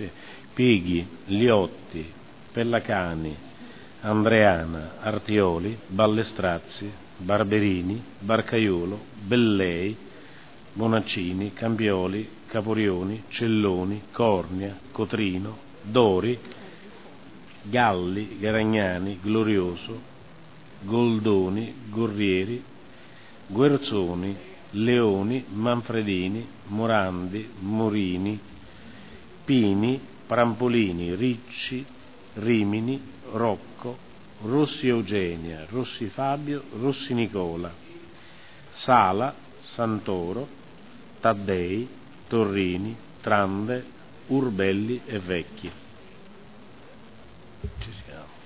sì. Pighi, Liotti, Pellacani, Andreana, Artioli, Ballestrazzi, Barberini, Barcaiolo, Bellei, Bonaccini, Campioli, Caporioni, Celloni, Cornia, Cotrino, Dori, Galli, Garagnani, Glorioso, Goldoni, Gorrieri, Guerzoni, Leoni, Manfredini, Morandi, Morini, Pini, Prampolini, Ricci, Rimini, Rocco, Rossi Eugenia, Rossi Fabio, Rossi Nicola, Sala, Santoro, Taddei, Torrini, Trande, Urbelli e Vecchi. Ci siamo.